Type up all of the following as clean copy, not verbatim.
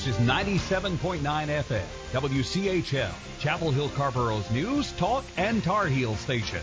is 97.9 FM, WCHL, Chapel Hill Carborough's news, talk, and Tar Heel station.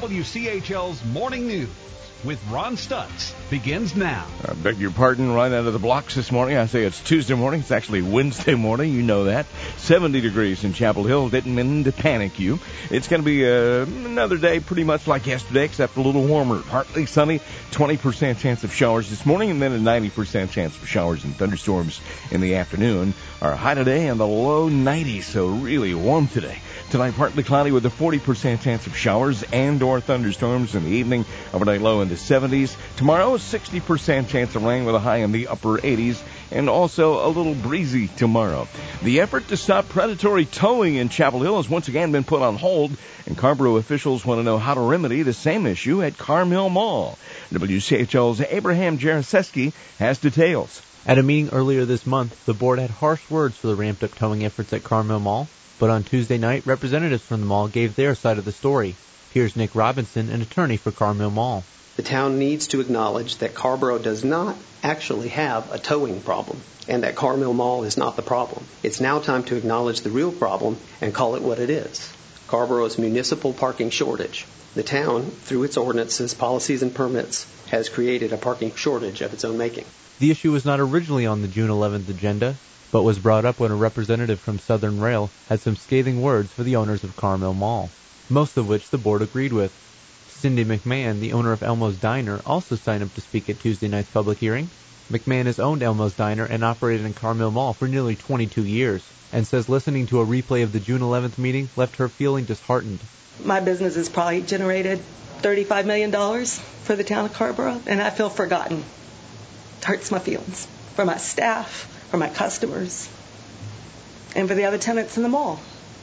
WCHL's Morning News with Ron Stutz begins now. I beg your pardon, right out of the blocks this morning. I say it's Tuesday morning. It's actually Wednesday morning. You know that. 70 degrees in Chapel Hill. Didn't mean to panic you. It's going to be another day pretty much like yesterday, except a little warmer. Partly sunny, 20% chance of showers this morning, and then a 90% chance of showers and thunderstorms in the afternoon. Our high today in the low 90s, so really warm today. Tonight, partly cloudy with a 40% chance of showers and or thunderstorms in the evening. Overnight low in the 70s. Tomorrow, a 60% chance of rain with a high in the upper 80s. And also a little breezy tomorrow. The effort to stop predatory towing in Chapel Hill has once again been put on hold. And Carrboro officials want to know how to remedy the same issue at Carmill Mall. WCHL's Abraham Jaraseski has details. At a meeting earlier this month, the board had harsh words for the ramped-up towing efforts at Carmill Mall. But on Tuesday night, representatives from the mall gave their side of the story. Here's Nick Robinson, an attorney for Carmill Mall. The town needs to acknowledge that Carrboro does not actually have a towing problem and that Carmill Mall is not the problem. It's now time to acknowledge the real problem and call it what it is. Carrboro's municipal parking shortage. The town, through its ordinances, policies, and permits, has created a parking shortage of its own making. The issue was not originally on the June 11th agenda, but was brought up when a representative from Southern Rail had some scathing words for the owners of Carmill Mall, most of which the board agreed with. Cindy McMahon, the owner of Elmo's Diner, also signed up to speak at Tuesday night's public hearing. McMahon has owned Elmo's Diner and operated in Carmill Mall for nearly 22 years, and says listening to a replay of the June 11th meeting left her feeling disheartened. My business has probably generated $35 million for the town of Carrboro, and I feel forgotten. It hurts my feelings for my staff, for my customers, and for the other tenants in the mall.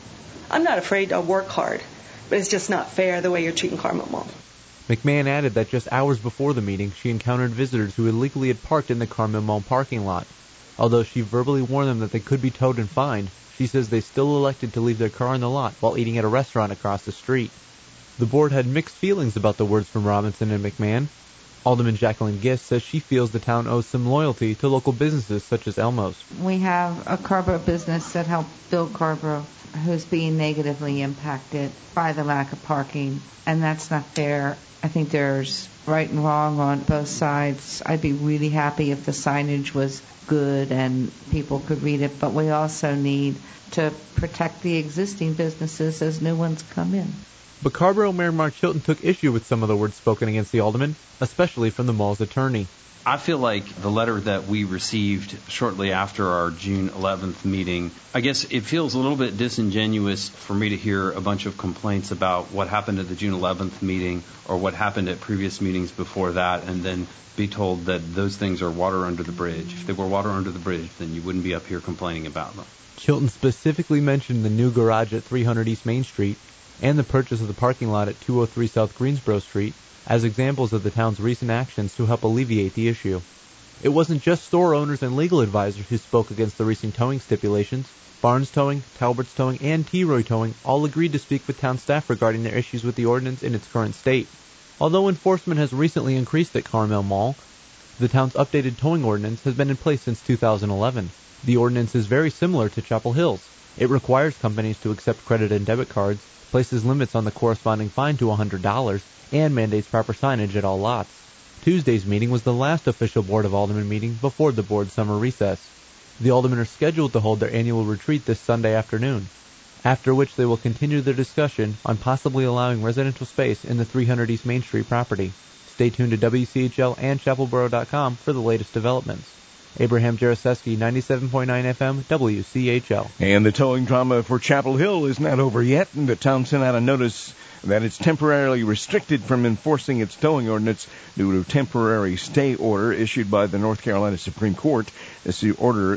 I'm not afraid to work hard, but it's just not fair the way you're treating Carmill Mall. McMahon added that just hours before the meeting, she encountered visitors who illegally had parked in the Carmill Mall parking lot. Although she verbally warned them that they could be towed and fined, she says they still elected to leave their car in the lot while eating at a restaurant across the street. The board had mixed feelings about the words from Robinson and McMahon. Alderman Jacqueline Gist says she feels the town owes some loyalty to local businesses such as Elmo's. We have a Carrboro business that helped build Carrboro who's being negatively impacted by the lack of parking, and that's not fair. I think there's right and wrong on both sides. I'd be really happy if the signage was good and people could read it, but we also need to protect the existing businesses as new ones come in. But Carrboro Mayor Mark Chilton took issue with some of the words spoken against the alderman, especially from the mall's attorney. I feel like the letter that we received shortly after our June 11th meeting, I guess it feels a little bit disingenuous for me to hear a bunch of complaints about what happened at the June 11th meeting or what happened at previous meetings before that, and then be told that those things are water under the bridge. If they were water under the bridge, then you wouldn't be up here complaining about them. Chilton specifically mentioned the new garage at 300 East Main Street and the purchase of the parking lot at 203 South Greensboro Street as examples of the town's recent actions to help alleviate the issue. It wasn't just store owners and legal advisors who spoke against the recent towing stipulations. Barnes Towing, Talbert's Towing, and T-Roy Towing all agreed to speak with town staff regarding their issues with the ordinance in its current state. Although enforcement has recently increased at Carmill Mall, the town's updated towing ordinance has been in place since 2011. The ordinance is very similar to Chapel Hill's. It requires companies to accept credit and debit cards, places limits on the corresponding fine to $100, and mandates proper signage at all lots. Tuesday's meeting was the last official Board of Aldermen meeting before the board's summer recess. The aldermen are scheduled to hold their annual retreat this Sunday afternoon, after which they will continue their discussion on possibly allowing residential space in the 300 East Main Street property. Stay tuned to WCHL and chapelboro.com for the latest developments. Abraham Jaraseski, 97.9 FM, WCHL. And the towing drama for Chapel Hill is not over yet, and the town sent out a notice that it's temporarily restricted from enforcing its towing ordinance due to a temporary stay order issued by the North Carolina Supreme Court. This order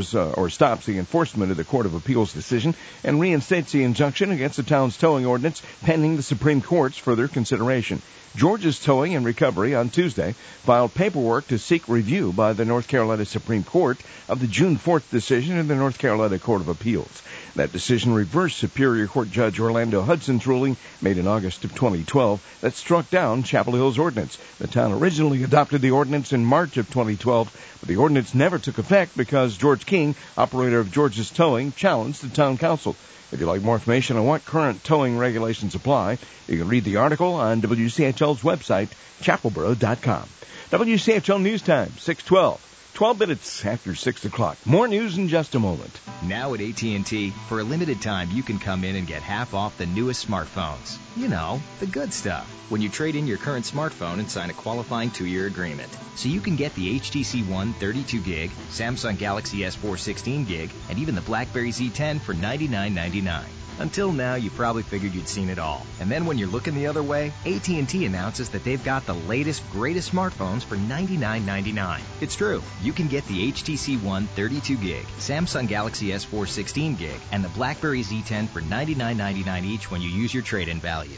stops the enforcement of the Court of Appeals decision and reinstates the injunction against the town's towing ordinance pending the Supreme Court's further consideration. George's Towing and Recovery on Tuesday filed paperwork to seek review by the North Carolina Supreme Court of the June 4th decision in the North Carolina Court of Appeals. That decision reversed Superior Court Judge Orlando Hudson's ruling made made in August of 2012 that struck down Chapel Hill's ordinance. The town originally adopted the ordinance in March of 2012, but the ordinance never took effect because George King, operator of George's Towing, challenged the town council. If you'd like more information on what current towing regulations apply, you can read the article on WCHL's website, chapelboro.com. WCHL News Time, 6:12. 12 minutes after 6 o'clock. More news in just a moment. Now at AT&T, for a limited time, you can come in and get half off the newest smartphones. You know, the good stuff. When you trade in your current smartphone and sign a qualifying 2-year agreement. So you can get the HTC One 32 gig, Samsung Galaxy S4 16 gig, and even the BlackBerry Z10 for $99.99. Until now, you probably figured you'd seen it all. And then when you're looking the other way, AT&T announces that they've got the latest, greatest smartphones for $99.99. It's true. You can get the HTC One 32 gig, Samsung Galaxy S4 16 gig, and the BlackBerry Z10 for $99.99 each when you use your trade-in value.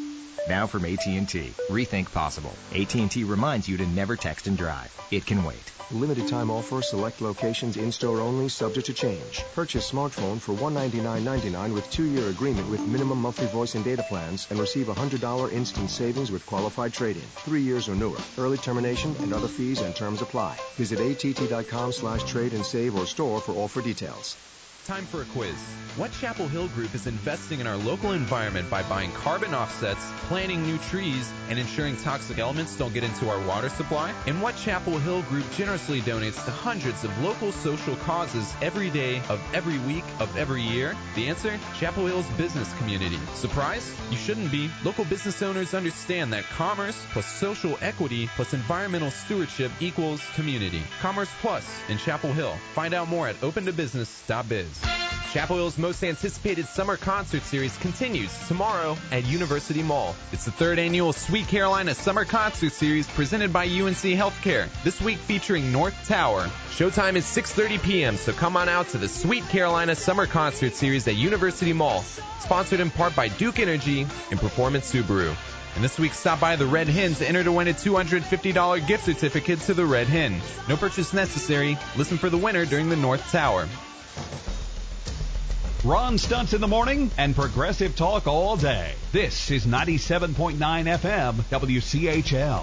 Now from AT&T, rethink possible. AT&T reminds you to never text and drive. It can wait. Limited time offer, select locations, in-store only, subject to change. Purchase smartphone for $199.99 with 2-year agreement with minimum monthly voice and data plans and receive $100 instant savings with qualified trade-in. 3 years or newer. Early termination and other fees and terms apply. Visit att.com/trade and save or store for offer details. Time for a quiz. What Chapel Hill Group is investing in our local environment by buying carbon offsets, planting new trees, and ensuring toxic elements don't get into our water supply? And what Chapel Hill Group generously donates to hundreds of local social causes every day of every week of every year? The answer? Chapel Hill's business community. Surprised? You shouldn't be. Local business owners understand that commerce plus social equity plus environmental stewardship equals community. Commerce Plus in Chapel Hill. Find out more at opentobusiness.biz. Chapel Hill's most anticipated summer concert series continues tomorrow at University Mall. It's the 3rd annual Sweet Carolina Summer Concert Series presented by UNC Healthcare. This week featuring North Tower. Showtime is 6:30 p.m., so come on out to the Sweet Carolina Summer Concert Series at University Mall. Sponsored in part by Duke Energy and Performance Subaru. And this week, stop by the Red Hen to enter to win a $250 gift certificate to the Red Hen. No purchase necessary. Listen for the winner during the North Tower. Ron Stutz in the morning and progressive talk all day. This is 97.9 FM WCHL.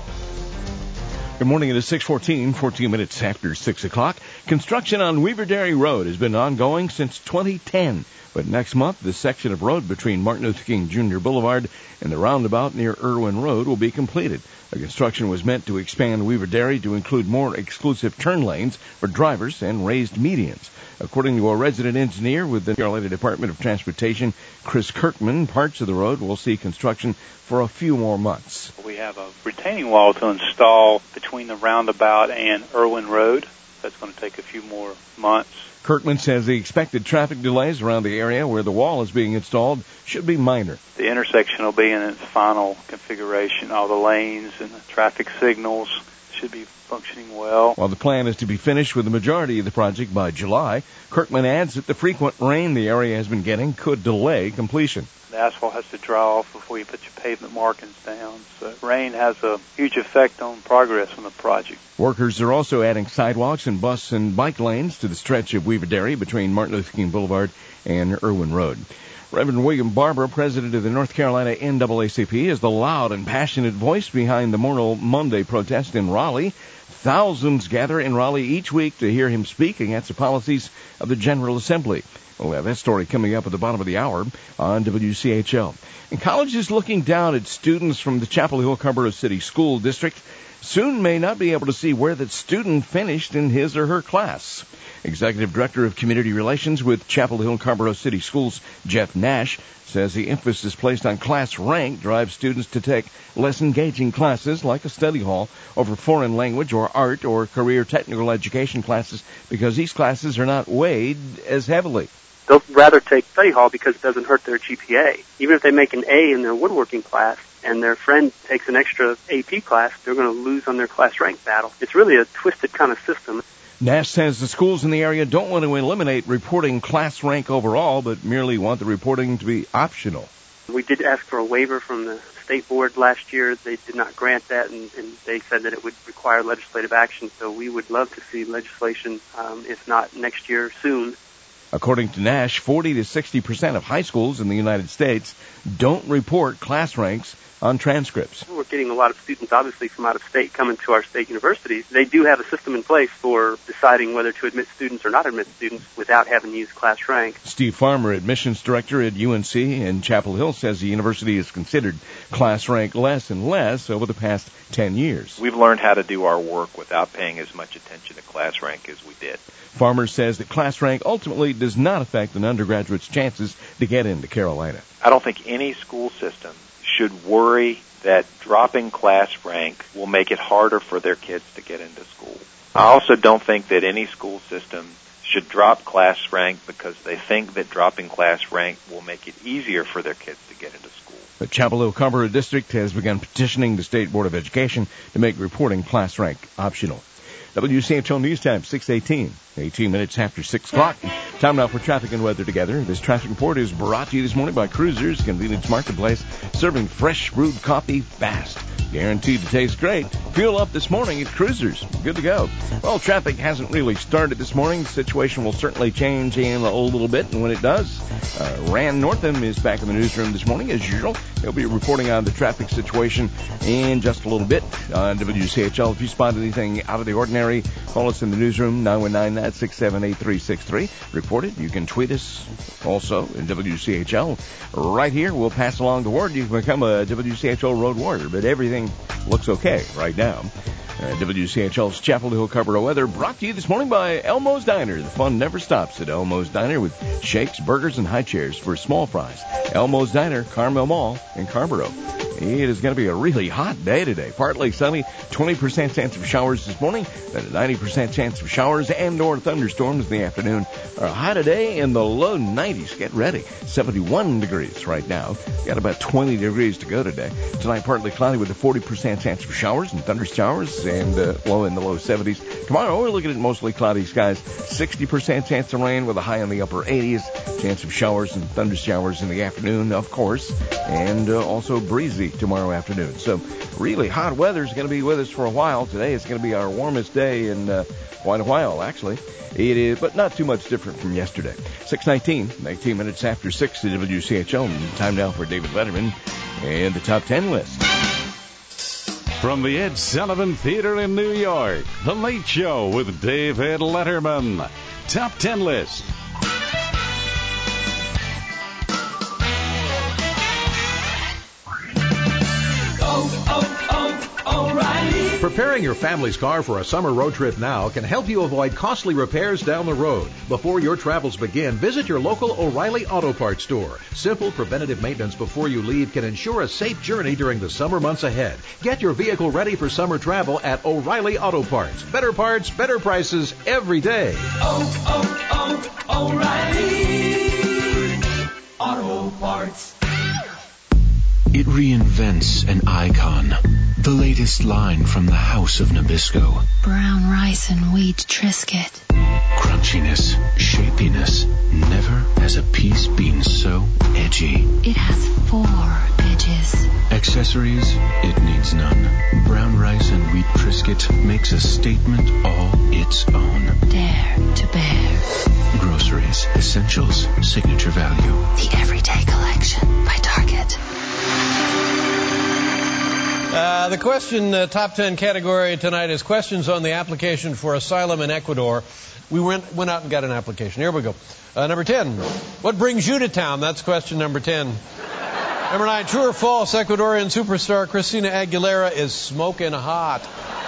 Good morning. It is 6:14, 14 minutes after 6 o'clock. Construction on Weaver Dairy Road has been ongoing since 2010. But next month, the section of road between Martin Luther King Jr. Boulevard and the roundabout near Irwin Road will be completed. The construction was meant to expand Weaver Dairy to include more exclusive turn lanes for drivers and raised medians. According to a resident engineer with the Carolina Department of Transportation, Chris Kirkman, parts of the road will see construction for a few more months. We have a retaining wall to install between the roundabout and Irwin Road. That's going to take a few more months. Kirkman says the expected traffic delays around the area where the wall is being installed should be minor. The intersection will be in its final configuration. All the lanes and the traffic signals should be functioning well. While the plan is to be finished with the majority of the project by July, Kirkman adds that the frequent rain the area has been getting could delay completion. The asphalt has to dry off before you put your pavement markings down. So rain has a huge effect on progress on the project. Workers are also adding sidewalks and bus and bike lanes to the stretch of Weaver Dairy between Martin Luther King Boulevard and Irwin Road. Reverend William Barber, president of the North Carolina NAACP, is the loud and passionate voice behind the Memorial Monday protest in Raleigh. Thousands gather in Raleigh each week to hear him speak against the policies of the General Assembly. We'll have that story coming up at the bottom of the hour on WCHL. And colleges looking down at students from the Chapel Hill Carrboro City School District soon may not be able to see where that student finished in his or her class. Executive Director of Community Relations with Chapel Hill Carrboro City Schools, Jeff Nash, says the emphasis placed on class rank drives students to take less engaging classes like a study hall over foreign language or art or career technical education classes because these classes are not weighed as heavily. They'll rather take study hall because it doesn't hurt their GPA. Even if they make an A in their woodworking class and their friend takes an extra AP class, they're going to lose on their class rank battle. It's really a twisted kind of system. Nash says the schools in the area don't want to eliminate reporting class rank overall, but merely want the reporting to be optional. We did ask for a waiver from the state board last year. They did not grant that, and they said that it would require legislative action. So we would love to see legislation, if not next year, soon, According to Nash, 40 to 60% of high schools in the United States don't report class ranks on transcripts. We're getting a lot of students, obviously, from out of state coming to our state universities. They do have a system in place for deciding whether to admit students or not admit students without having to use class rank. Steve Farmer, admissions director at UNC in Chapel Hill, says the university has considered class rank less and less over the past 10 years. We've learned how to do our work without paying as much attention to class rank as we did. Farmer says that class rank ultimately does not affect an undergraduate's chances to get into Carolina. I don't think any school system should worry that dropping class rank will make it harder for their kids to get into school. I also don't think that any school system should drop class rank because they think that dropping class rank will make it easier for their kids to get into school. The Chapel Hill-Carrboro District has begun petitioning the State Board of Education to make reporting class rank optional. WCHL News Time, 6:18, 18 minutes after 6 o'clock. Time now for traffic and weather together. This traffic report is brought to you this morning by Cruisers Convenience Marketplace, serving fresh brewed coffee fast. Guaranteed to taste great. Fuel up this morning at Cruisers. Good to go. Well, traffic hasn't really started this morning. The situation will certainly change in a little bit, and when it does, Rand Northam is back in the newsroom this morning as usual. He'll be reporting on the traffic situation in just a little bit on WCHL. If you spot anything out of the ordinary, call us in the newsroom, 919-967-8363. Report it. You can tweet us also in WCHL. Right here, we'll pass along the word. You can become a WCHL road warrior, but everything looks okay right now. WCHL's Chapel Hill-Carrboro weather brought to you this morning by Elmo's Diner. The fun never stops at Elmo's Diner with shakes, burgers, and high chairs for small fries. Elmo's Diner, Carmel Mall in Carrboro. It is going to be a really hot day today. Partly sunny, 20% chance of showers this morning, then a 90% chance of showers and or thunderstorms in the afternoon. A high today in the low 90s. Get ready. 71 degrees right now. Got about 20 degrees to go today. Tonight, partly cloudy with a 40% chance of showers and thunder showers and low in the low 70s. Tomorrow, we're looking at mostly cloudy skies. 60% chance of rain with a high in the upper 80s. Chance of showers and thunder showers in the afternoon, of course, and also breezy tomorrow afternoon. So really hot weather is going to be with us for a while. Today is going to be our warmest day in quite a while, actually. It is, but not too much different from yesterday. 6:19, 19 minutes after 6 at WCHL. Time now for David Letterman and the Top 10 list. From the Ed Sullivan Theater in New York, The Late Show with David Letterman. Top 10 list. O'Reilly. Preparing your family's car for a summer road trip now can help you avoid costly repairs down the road. Before your travels begin, visit your local O'Reilly Auto Parts store. Simple preventative maintenance before you leave can ensure a safe journey during the summer months ahead. Get your vehicle ready for summer travel at O'Reilly Auto Parts. Better parts, better prices every day. O'Reilly Auto Parts. It reinvents an icon. The latest line from the House of Nabisco. Brown rice and wheat Triscuit. Crunchiness, shapiness. Never has a piece been so edgy. It has 4 edges. Accessories, it needs none. Brown rice and wheat Triscuit makes a statement all its own. Dare to bear. Groceries, essentials, signature value. The Everyday Collection by Target. The question top 10 category tonight is questions on the application for asylum in Ecuador. We went out and got an application. Here we go. Number 10, what brings you to town? That's question number 10. Number 9, true or false, Ecuadorian superstar Christina Aguilera is smoking hot.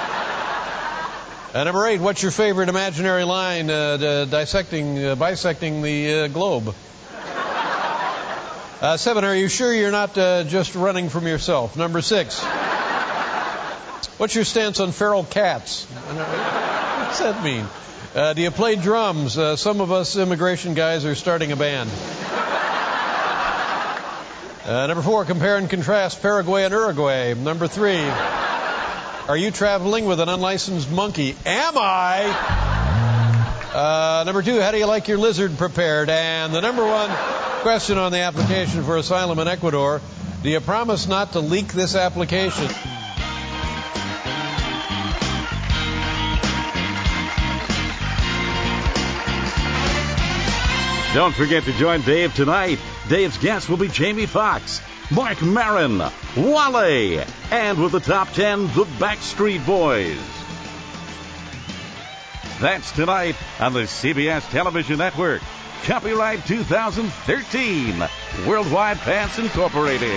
Number 8, what's your favorite imaginary line bisecting the globe? 7, are you sure you're not just running from yourself? Number 6, what's your stance on feral cats? What's that mean? Do you play drums? Some of us immigration guys are starting a band. Number 4, compare and contrast Paraguay and Uruguay. Number 3, are you traveling with an unlicensed monkey? Am I? Number 2, how do you like your lizard prepared? And the number 1 question on the application for asylum in Ecuador, do you promise not to leak this application? Don't forget to join Dave tonight. Dave's guests will be Jamie Foxx, Mark Maron, Wale, and with the top 10, the Backstreet Boys. That's tonight on the CBS Television Network. Copyright 2013. Worldwide Pants Incorporated.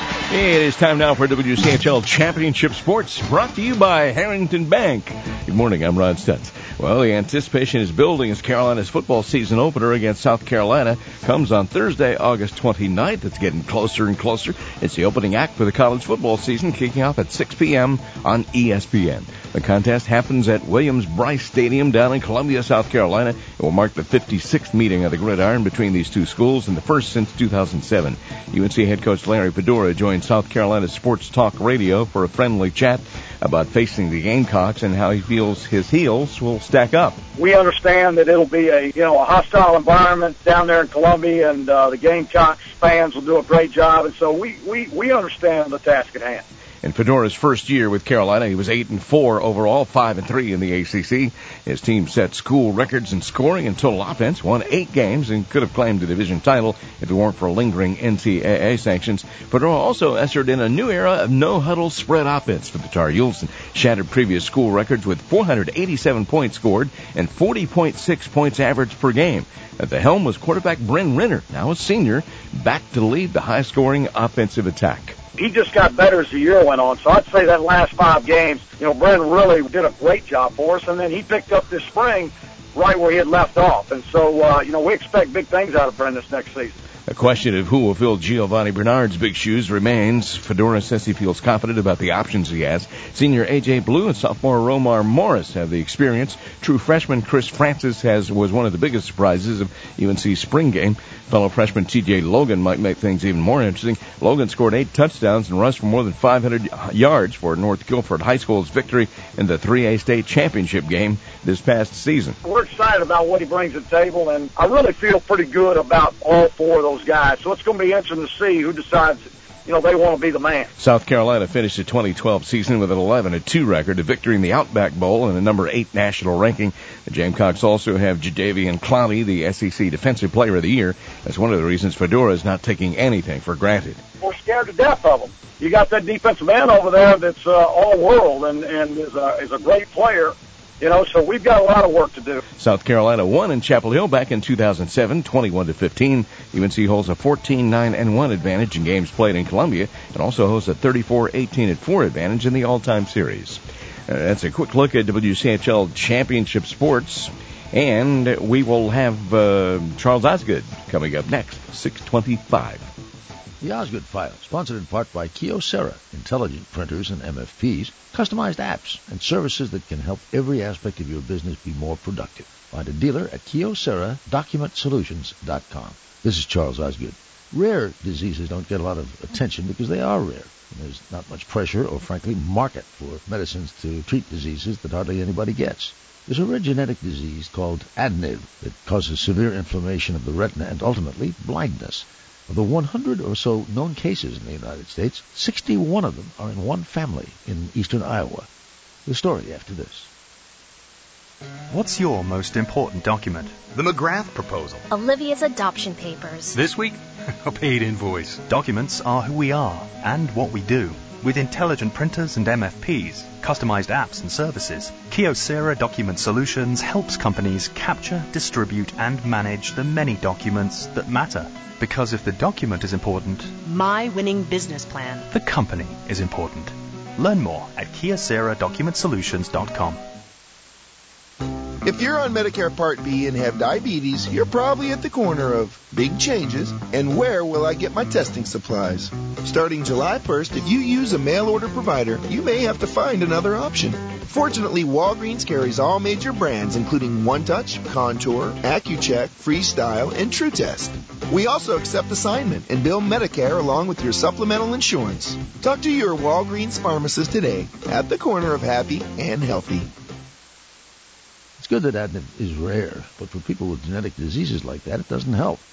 It is time now for WCHL Championship Sports, brought to you by Harrington Bank. Good morning, I'm Ron Stutz. Well, the anticipation is building as Carolina's football season opener against South Carolina comes on Thursday, August 29th. It's getting closer and closer. It's the opening act for the college football season, kicking off at 6 p.m. on ESPN. The contest happens at Williams-Brice Stadium down in Columbia, South Carolina. It will mark the 56th meeting of the Gridiron between these two schools and the first since 2007. UNC head coach Larry Fedora joined South Carolina Sports Talk Radio for a friendly chat about facing the Gamecocks and how he feels his heels will stack up. We understand that it'll be a hostile environment down there in Columbia, and the Gamecocks fans will do a great job, and so we understand the task at hand. In Fedora's first year with Carolina, he was 8-4 overall, 5-3 in the ACC. His team set school records in scoring and total offense, won 8 games, and could have claimed the division title if it weren't for lingering NCAA sanctions. Fedora also ushered in a new era of no-huddle spread offense for the Tar Heels and shattered previous school records with 487 points scored and 40.6 points average per game. At the helm was quarterback Bryn Renner, now a senior, back to lead the high-scoring offensive attack. He just got better as the year went on. So I'd say that last 5 games, Brent really did a great job for us. And then he picked up this spring right where he had left off. And so, we expect big things out of Brent this next season. A question of who will fill Giovanni Bernard's big shoes remains. Fedora says he feels confident about the options he has. Senior A.J. Blue and sophomore Romar Morris have the experience. True freshman Chris Francis was one of the biggest surprises of UNC's spring game. Fellow freshman T.J. Logan might make things even more interesting. Logan scored 8 touchdowns and rushed for more than 500 yards for North Guilford High School's victory in the 3A state championship game this past season. We're excited about what he brings to the table, and I really feel pretty good about all 4 of those guys. So it's going to be interesting to see who decides, they want to be the man. South Carolina finished the 2012 season with an 11-2 record, a victory in the Outback Bowl and a number 8 national ranking. The Gamecocks also have Jadeveon Clowney, the SEC Defensive Player of the Year. That's one of the reasons Fedora is not taking anything for granted. We're scared to death of them. You got that defensive end over there that's all world and is a great player. So we've got a lot of work to do. South Carolina won in Chapel Hill back in 2007, 21-15. UNC holds a 14-9-1 advantage in games played in Columbia and also holds a 34-18-4 advantage in the all-time series. That's a quick look at WCHL Championship Sports. And we will have Charles Osgood coming up next, 6:25. The Osgood File, sponsored in part by Kyocera, intelligent printers and MFPs, customized apps, and services that can help every aspect of your business be more productive. Find a dealer at KyoceraDocumentSolutions.com. This is Charles Osgood. Rare diseases don't get a lot of attention because they are rare. And there's not much pressure or, frankly, market for medicines to treat diseases that hardly anybody gets. There's a rare genetic disease called ADNIV that causes severe inflammation of the retina and ultimately blindness. Of the 100 or so known cases in the United States, 61 of them are in one family in eastern Iowa. The story after this. What's your most important document? The McGrath proposal. Olivia's adoption papers. This week, a paid invoice. Documents are who we are and what we do. With intelligent printers and MFPs, customized apps and services, Kyocera Document Solutions helps companies capture, distribute, and manage the many documents that matter. Because if the document is important, my winning business plan, the company is important. Learn more at KyoceraDocumentSolutions.com. If you're on Medicare Part B and have diabetes, you're probably at the corner of big changes and where will I get my testing supplies? Starting July 1st, if you use a mail-order provider, you may have to find another option. Fortunately, Walgreens carries all major brands, including OneTouch, Contour, Accu-Check, Freestyle, and TrueTest. We also accept assignment and bill Medicare along with your supplemental insurance. Talk to your Walgreens pharmacist today at the corner of happy and healthy. It's good that ADNIV is rare, but for people with genetic diseases like that, it doesn't help.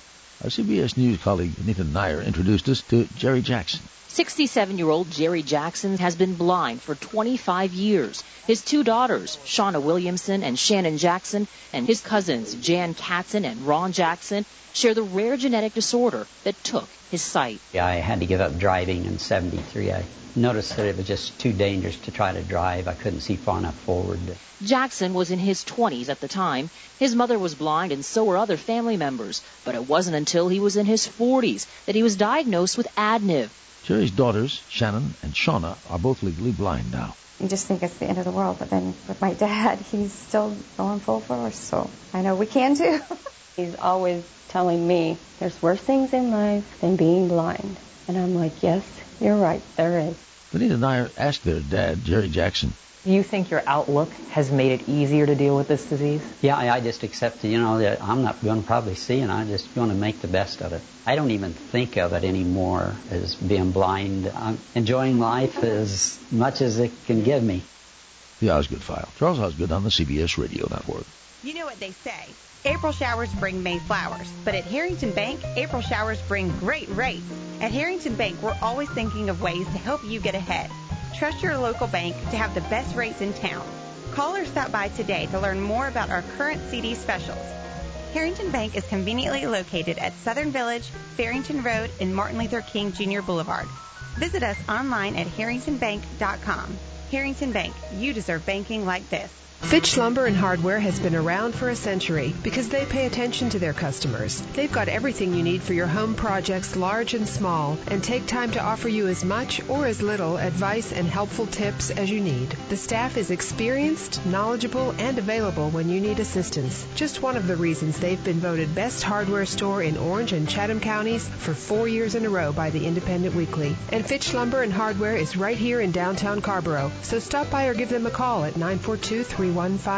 Our CBS News colleague Anita Nair introduced us to Jerry Jackson. 67-year-old Jerry Jackson has been blind for 25 years. His two daughters, Shauna Williamson and Shannon Jackson, and his cousins, Jan Katzen and Ron Jackson, share the rare genetic disorder that took his sight. I had to give up driving in 73. I noticed that it was just too dangerous to try to drive. I couldn't see far enough forward. Jackson was in his 20s at the time. His mother was blind and so were other family members. But it wasn't until he was in his 40s that he was diagnosed with ADNIV. Jerry's daughters, Shannon and Shauna, are both legally blind now. You just think it's the end of the world, but then with my dad, he's still going full force, so I know we can too. He's always telling me, there's worse things in life than being blind. And I'm like, yes, you're right, there is. Anita Nair asked their dad, Jerry Jackson, do you think your outlook has made it easier to deal with this disease? Yeah, I just accept, that I'm not going to probably see, and I'm just going to make the best of it. I don't even think of it anymore as being blind. I'm enjoying life as much as it can give me. The Osgood File. Charles Osgood on the CBS Radio Network. You know what they say. April showers bring May flowers. But at Harrington Bank, April showers bring great rates. At Harrington Bank, we're always thinking of ways to help you get ahead. Trust your local bank to have the best rates in town. Call or stop by today to learn more about our current CD specials. Harrington Bank is conveniently located at Southern Village, Farrington Road, and Martin Luther King Jr. Boulevard. Visit us online at harringtonbank.com. Harrington Bank, you deserve banking like this. Fitch Lumber and Hardware has been around for a century because they pay attention to their customers. They've got everything you need for your home projects, large and small, and take time to offer you as much or as little advice and helpful tips as you need. The staff is experienced, knowledgeable, and available when you need assistance. Just one of the reasons they've been voted best hardware store in Orange and Chatham counties for 4 years in a row by the Independent Weekly. And Fitch Lumber and Hardware is right here in downtown Carrboro, so stop by or give them a call at 942-3153.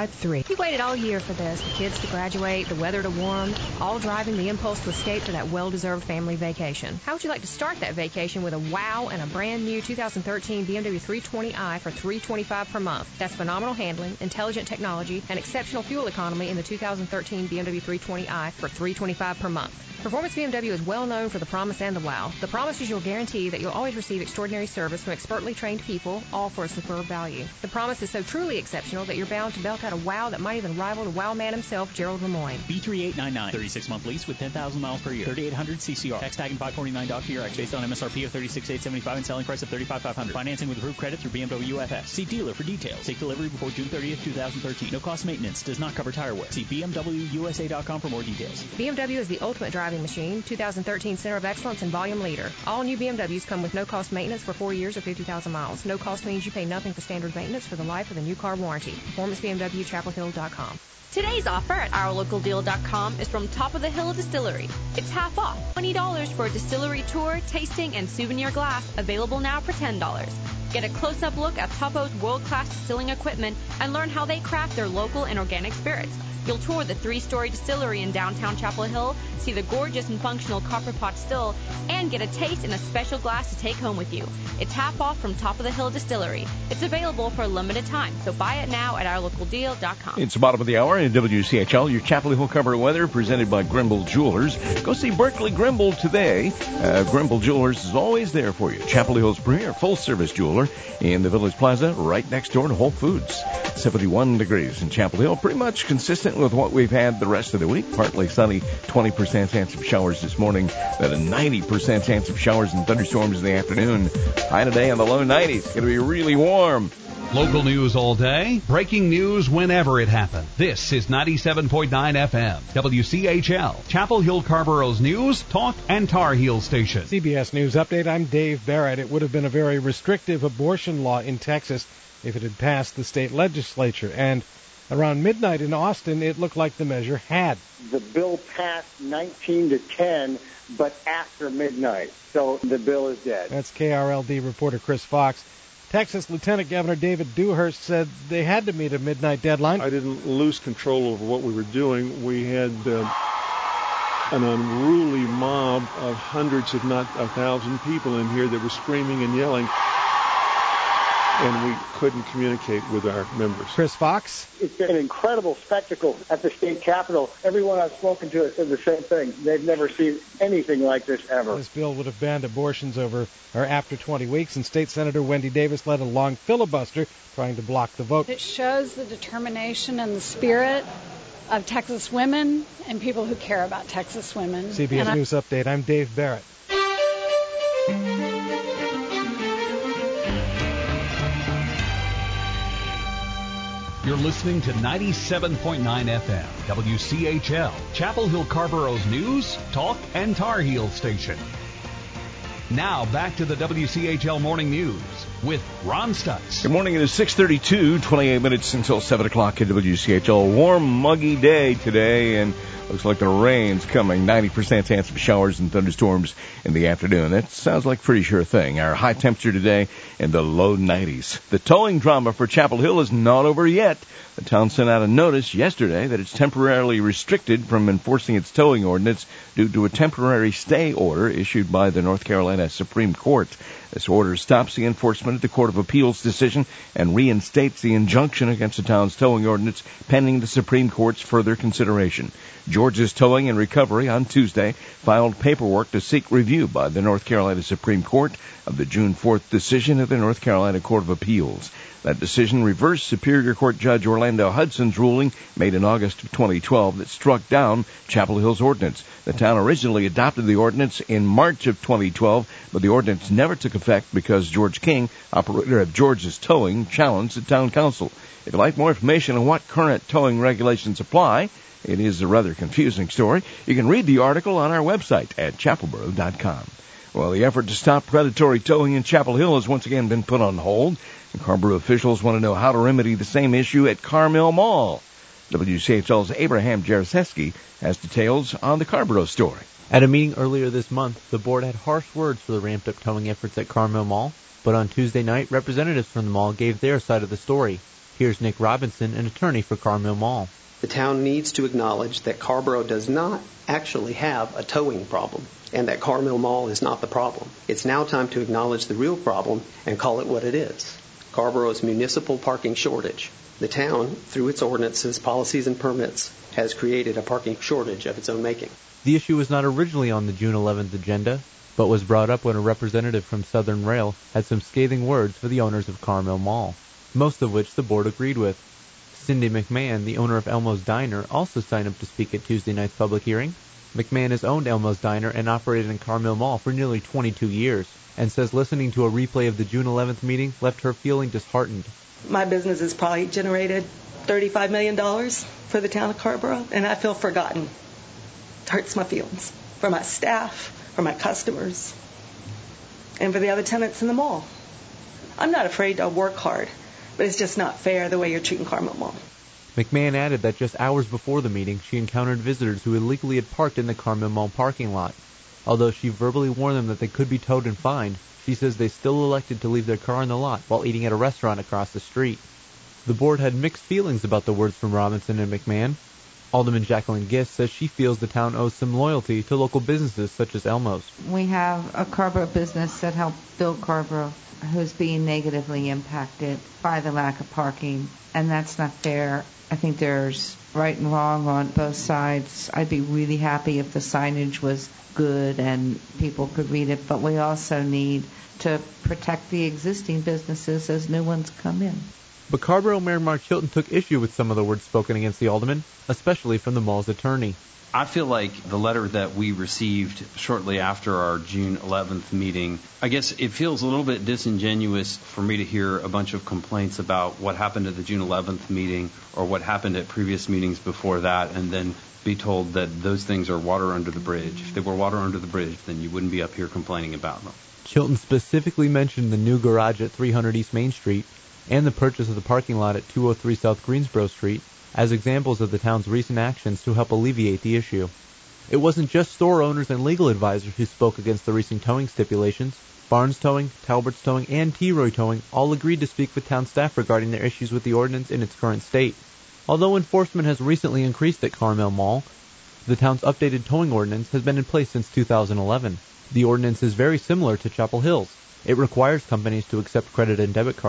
We waited all year for this, the kids to graduate, the weather to warm, all driving the impulse to escape for that well-deserved family vacation. How would you like to start that vacation with a wow and a brand new 2013 BMW 320i for $325 per month? That's phenomenal handling, intelligent technology, and exceptional fuel economy in the 2013 BMW 320i for $325 per month. Performance BMW is well known for the promise and the wow. The promise is your guarantee that you'll always receive extraordinary service from expertly trained people, all for a superb value. The promise is so truly exceptional that you're bound to belt out a wow that might even rival the wow man himself, Gerald Lemoyne. B3899, 36-month lease with 10,000 miles per year, 3,800 CCR, tax tag and $549 $4 based on MSRP of $36,875 and selling price of $35,500. Financing with approved credit through BMW UFS. See dealer for details. Take delivery before June 30th, 2013. No cost maintenance. Does not cover tire wear. See BMWUSA.com for more details. BMW is the ultimate driving machine, 2013 Center of Excellence and Volume Leader. All new BMWs come with no cost maintenance for 4 years or 50,000 miles. No cost means you pay nothing for standard maintenance for the life of the new car warranty. Performance BMW, ChapelHill.com. Today's offer at OurLocalDeal.com is from Top of the Hill Distillery. It's half off, $20 for a distillery tour, tasting, and souvenir glass, available now for $10. Get a close-up look at Topo's world-class distilling equipment and learn how they craft their local and organic spirits. You'll tour the 3-story distillery in downtown Chapel Hill, see the gorgeous and functional copper pot still, and get a taste in a special glass to take home with you. It's half off from Top of the Hill Distillery. It's available for a limited time, so buy it now at OurLocalDeal.com. It's the bottom of the hour in WCHL, your Chapel Hill Cover weather presented by Grimble Jewelers. Go see Berkeley Grimble today. Grimble Jewelers is always there for you. Chapel Hill's premier full-service jeweler in the Village Plaza, right next door to Whole Foods. 71 degrees in Chapel Hill, pretty much consistent with what we've had the rest of the week. Partly sunny, 20% chance of showers this morning, then a 90% chance of showers and thunderstorms in the afternoon. High today in the low 90s. It's going to be really warm. Local news all day, breaking news whenever it happens. This is 97.9 FM, WCHL, Chapel Hill Carrboro's news, talk, and Tar Heel station. CBS News Update, I'm Dave Barrett. It would have been a very restrictive abortion law in Texas if it had passed the state legislature. And around midnight in Austin, it looked like the measure had. The bill passed 19-10, but after midnight. So the bill is dead. That's KRLD reporter Chris Fox. Texas Lieutenant Governor David Dewhurst said they had to meet a midnight deadline. I didn't lose control over what we were doing. We had an unruly mob of hundreds, if not 1,000 people in here that were screaming and yelling. and we couldn't communicate with our members. Chris Fox? It's been an incredible spectacle at the state capitol. Everyone I've spoken to has said the same thing. They've never seen anything like this ever. This bill would have banned abortions after 20 weeks, and State Senator Wendy Davis led a long filibuster trying to block the vote. It shows the determination and the spirit of Texas women and people who care about Texas women. CBS News Update, I'm Dave Barrett. You're listening to 97.9 FM, WCHL, Chapel Hill Carborough's news, talk, and Tar Heel station. Now back to the WCHL Morning News with Ron Stutz. Good morning. It is 6:32, 28 minutes until 7 o'clock at WCHL. Warm, muggy day today, and looks like the rain's coming. 90% chance of showers and thunderstorms in the afternoon. That sounds like a pretty sure thing. Our high temperature today in the low 90s. The towing drama for Chapel Hill is not over yet. The town sent out a notice yesterday that it's temporarily restricted from enforcing its towing ordinance due to a temporary stay order issued by the North Carolina Supreme Court. This order stops the enforcement of the Court of Appeals decision and reinstates the injunction against the town's towing ordinance pending the Supreme Court's further consideration. George's Towing and Recovery on Tuesday filed paperwork to seek review by the North Carolina Supreme Court of the June 4th decision of the North Carolina Court of Appeals. That decision reversed Superior Court Judge Orlando Hudson's ruling made in August of 2012 that struck down Chapel Hill's ordinance. The town originally adopted the ordinance in March of 2012, but the ordinance never took effect because George King, operator of George's Towing, challenged the town council. If you'd like more information on what current towing regulations apply, it is a rather confusing story. You can read the article on our website at chapelboro.com. Well, the effort to stop predatory towing in Chapel Hill has once again been put on hold. And Carrboro officials want to know how to remedy the same issue at Carmel Mall. WCHL's Abraham Jaroszewski has details on the Carrboro story. At a meeting earlier this month, the board had harsh words for the ramped-up towing efforts at Carmel Mall. But on Tuesday night, representatives from the mall gave their side of the story. Here's Nick Robinson, an attorney for Carmel Mall. The town needs to acknowledge that Carrboro does not actually have a towing problem and that Carmel Mall is not the problem. It's now time to acknowledge the real problem and call it what it is. Carrboro's municipal parking shortage. The town, through its ordinances, policies, and permits, has created a parking shortage of its own making. The issue was not originally on the June 11th agenda, but was brought up when a representative from Southern Rail had some scathing words for the owners of Carmel Mall, most of which the board agreed with. Cindy McMahon, the owner of Elmo's Diner, also signed up to speak at Tuesday night's public hearing. McMahon has owned Elmo's Diner and operated in Carmel Mall for nearly 22 years, and says listening to a replay of the June 11th meeting left her feeling disheartened. My business has probably generated $35 million for the town of Carrboro, and I feel forgotten. It hurts my feelings for my staff, for my customers, and for the other tenants in the mall. I'm not afraid to work hard, but it's just not fair the way you're treating Carmel Mall. McMahon added that just hours before the meeting, she encountered visitors who illegally had parked in the Carmel Mall parking lot. Although she verbally warned them that they could be towed and fined, she says they still elected to leave their car in the lot while eating at a restaurant across the street. The board had mixed feelings about the words from Robinson and McMahon. Alderman Jacqueline Gist says she feels the town owes some loyalty to local businesses such as Elmo's. We have a Carrboro business that helped build Carrboro who's being negatively impacted by the lack of parking, and that's not fair. I think there's right and wrong on both sides. I'd be really happy if the signage was good and people could read it, but we also need to protect the existing businesses as new ones come in. But Carrboro Mayor Mark Chilton took issue with some of the words spoken against the alderman, especially from the mall's attorney. I feel like the letter that we received shortly after our June 11th meeting, I guess it feels a little bit disingenuous for me to hear a bunch of complaints about what happened at the June 11th meeting or what happened at previous meetings before that, and then be told that those things are water under the bridge. If they were water under the bridge, then you wouldn't be up here complaining about them. Chilton specifically mentioned the new garage at 300 East Main Street and the purchase of the parking lot at 203 South Greensboro Street as examples of the town's recent actions to help alleviate the issue. It wasn't just store owners and legal advisors who spoke against the recent towing stipulations. Barnes Towing, Talbert's Towing, and T-Roy Towing all agreed to speak with town staff regarding their issues with the ordinance in its current state. Although enforcement has recently increased at Carmel Mall, the town's updated towing ordinance has been in place since 2011. The ordinance is very similar to Chapel Hill's. It requires companies to accept credit and debit cards,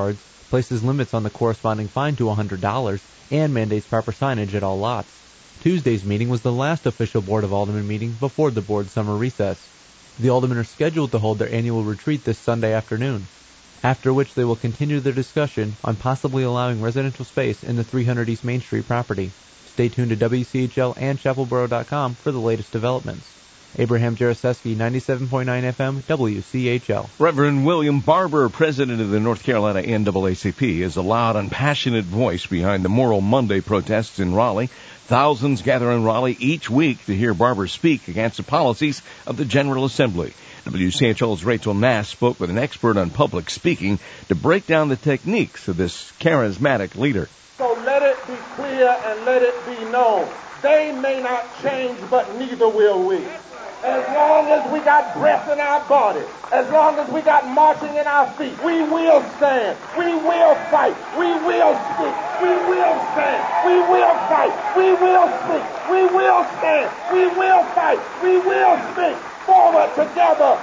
places limits on the corresponding fine to $100, and mandates proper signage at all lots. Tuesday's meeting was the last official Board of Aldermen meeting before the board's summer recess. The aldermen are scheduled to hold their annual retreat this Sunday afternoon, after which they will continue their discussion on possibly allowing residential space in the 300 East Main Street property. Stay tuned to WCHL and chapelboro.com for the latest developments. Abraham Jaroszewski, 97.9 FM, WCHL. Reverend William Barber, president of the North Carolina NAACP, is a loud and passionate voice behind the Moral Monday protests in Raleigh. Thousands gather in Raleigh each week to hear Barber speak against the policies of the General Assembly. WCHL's Rachel Nass spoke with an expert on public speaking to break down the techniques of this charismatic leader. So let it be clear and let it be known. They may not change, but neither will we. As long as we got breath in our body, as long as we got marching in our feet, we will stand, we will fight, we will speak, we will stand, we will fight, we will speak, we will stand, we will fight, we will speak, forward together.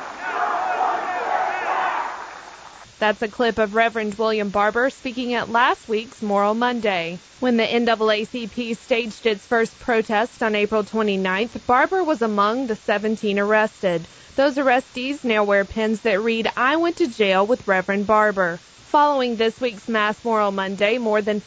That's a clip of Reverend William Barber speaking at last week's Moral Monday. When the NAACP staged its first protest on April 29th, Barber was among the 17 arrested. Those arrestees now wear pins that read, "I went to jail with Reverend Barber." Following this week's Mass Moral Monday, more than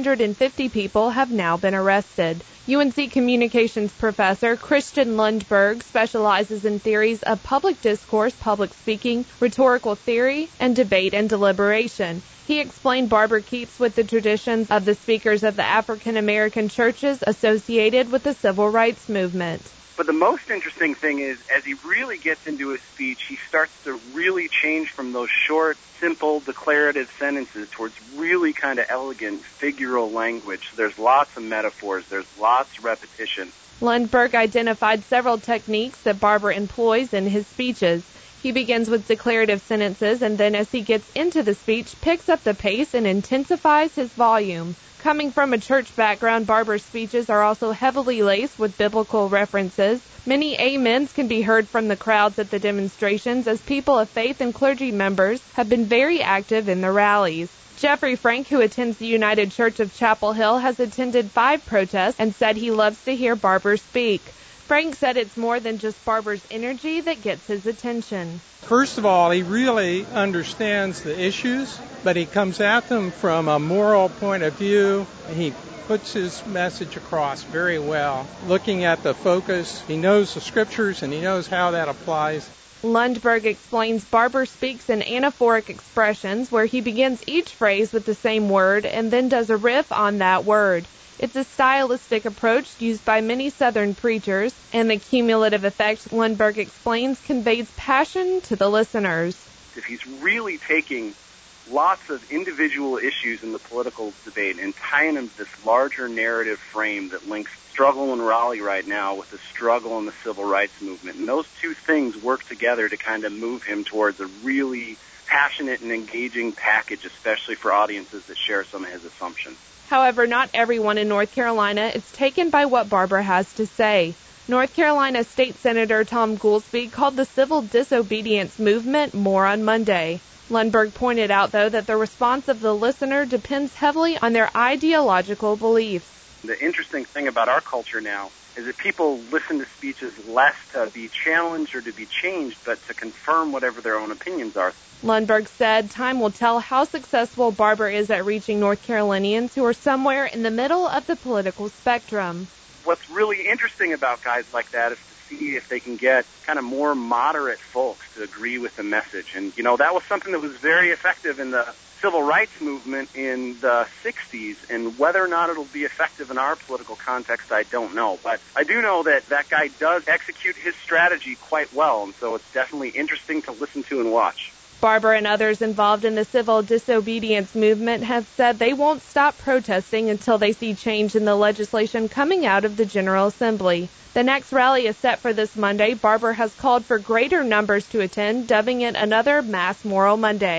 550 people have now been arrested. UNC Communications professor Christian Lundberg specializes in theories of public discourse, public speaking, rhetorical theory, and debate and deliberation. He explained Barber keeps with the traditions of the speakers of the African American churches associated with the civil rights movement. But the most interesting thing is, as he really gets into his speech, he starts to really change from those short, simple, declarative sentences towards really kind of elegant, figural language. There's lots of metaphors. There's lots of repetition. Lundberg identified several techniques that Barber employs in his speeches. He begins with declarative sentences, and then as he gets into the speech, picks up the pace and intensifies his volume. Coming from a church background, Barber's speeches are also heavily laced with biblical references. Many amens can be heard from the crowds at the demonstrations, as people of faith and clergy members have been very active in the rallies. Jeffrey Frank, who attends the United Church of Chapel Hill, has attended 5 protests and said he loves to hear Barber speak. Frank said it's more than just Barber's energy that gets his attention. First of all, he really understands the issues, but he comes at them from a moral point of view. He puts his message across very well. Looking at the focus, he knows the scriptures and he knows how that applies. Lundberg explains Barber speaks in anaphoric expressions where he begins each phrase with the same word and then does a riff on that word. It's a stylistic approach used by many Southern preachers, and the cumulative effect, Lundberg explains, conveys passion to the listeners. If he's really taking lots of individual issues in the political debate and tying them to this larger narrative frame that links struggle in Raleigh right now with the struggle in the civil rights movement, and those two things work together to kind of move him towards a really passionate and engaging package, especially for audiences that share some of his assumptions. However, not everyone in North Carolina is taken by what Barber has to say. North Carolina State Senator Tom Goolsbee called the civil disobedience movement more on Monday. Lundberg pointed out, though, that the response of the listener depends heavily on their ideological beliefs. The interesting thing about our culture now is that people listen to speeches less to be challenged or to be changed, but to confirm whatever their own opinions are. Lundberg said time will tell how successful Barber is at reaching North Carolinians who are somewhere in the middle of the political spectrum. What's really interesting about guys like that is to see if they can get kind of more moderate folks to agree with the message. And, you know, that was something that was very effective in the civil rights movement in the 60s, and whether or not it'll be effective in our political context, I don't know. But I do know that that guy does execute his strategy quite well, and so it's definitely interesting to listen to and watch. Barber and others involved in the civil disobedience movement have said they won't stop protesting until they see change in the legislation coming out of the General Assembly. The next rally is set for this Monday. Barber has called for greater numbers to attend, dubbing it another Mass Moral Monday.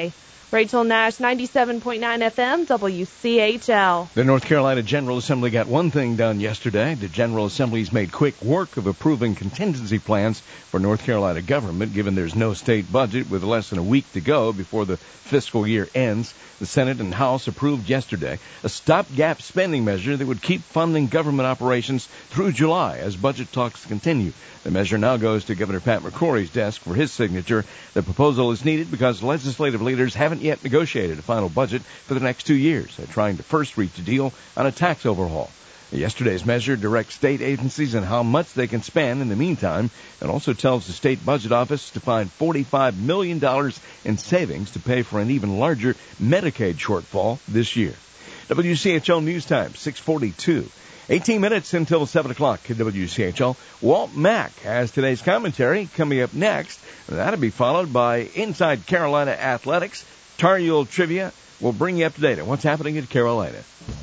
Rachel Nash, 97.9 FM, WCHL. The North Carolina General Assembly got one thing done yesterday. The General Assembly's made quick work of approving contingency plans for North Carolina government, given there's no state budget with less than a week to go before the fiscal year ends. The Senate and House approved yesterday a stopgap spending measure that would keep funding government operations through July as budget talks continue. The measure now goes to Governor Pat McCrory's desk for his signature. The proposal is needed because legislative leaders haven't yet negotiated a final budget for the next 2 years. They're trying to first reach a deal on a tax overhaul. Yesterday's measure directs state agencies on how much they can spend in the meantime. It also tells the state budget office to find $45 million in savings to pay for an even larger Medicaid shortfall this year. WCHL News Time, 6:42. 18 minutes until 7 o'clock at WCHL. Walt Mack has today's commentary coming up next. That'll be followed by Inside Carolina Athletics. Tar Heel Trivia will bring you up to date on what's happening at Carolina.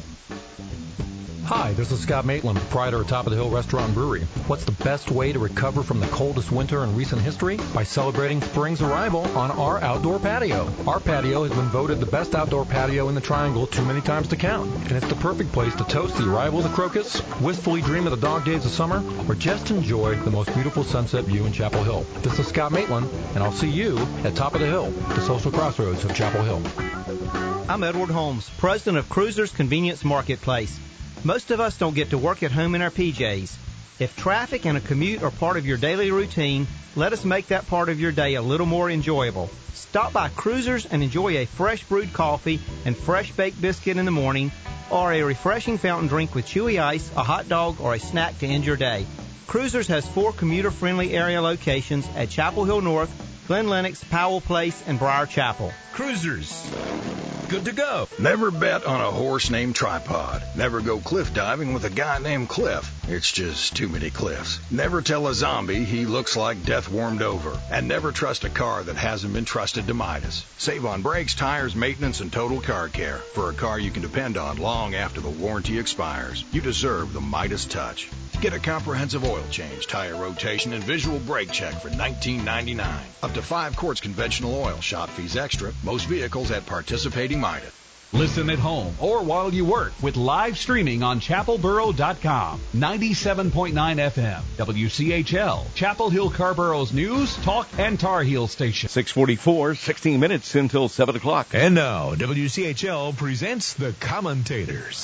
Hi, this is Scott Maitland, proprietor of Top of the Hill Restaurant and Brewery. What's the best way to recover from the coldest winter in recent history? By celebrating spring's arrival on our outdoor patio. Our patio has been voted the best outdoor patio in the Triangle too many times to count. And it's the perfect place to toast the arrival of the crocus, wistfully dream of the dog days of summer, or just enjoy the most beautiful sunset view in Chapel Hill. This is Scott Maitland, and I'll see you at Top of the Hill, the social crossroads of Chapel Hill. I'm Edward Holmes, president of Cruisers Convenience Marketplace. Most of us don't get to work at home in our PJs. If traffic and a commute are part of your daily routine, let us make that part of your day a little more enjoyable. Stop by Cruisers and enjoy a fresh brewed coffee and fresh baked biscuit in the morning, or a refreshing fountain drink with chewy ice, a hot dog, or a snack to end your day. Cruisers has 4 commuter-friendly area locations at Chapel Hill North, Glen Lennox, Powell Place, and Briar Chapel. Cruisers. Good to go. Never bet on a horse named Tripod. Never go cliff diving with a guy named Cliff. It's just too many cliffs. Never tell a zombie he looks like death warmed over. And never trust a car that hasn't been trusted to Midas. Save on brakes, tires, maintenance, and total car care. For a car you can depend on long after the warranty expires. You deserve the Midas touch. Get a comprehensive oil change, tire rotation, and visual brake check for $19.99. Up to 5 quarts conventional oil. Shop fees extra. Most vehicles at participating Midas. Listen at home or while you work with live streaming on chapelboro.com. 97.9 FM, WCHL, Chapel Hill Carborough's news, talk, and Tar Heel station. 6:44, 16 minutes until 7 o'clock. And now, WCHL presents The Commentators.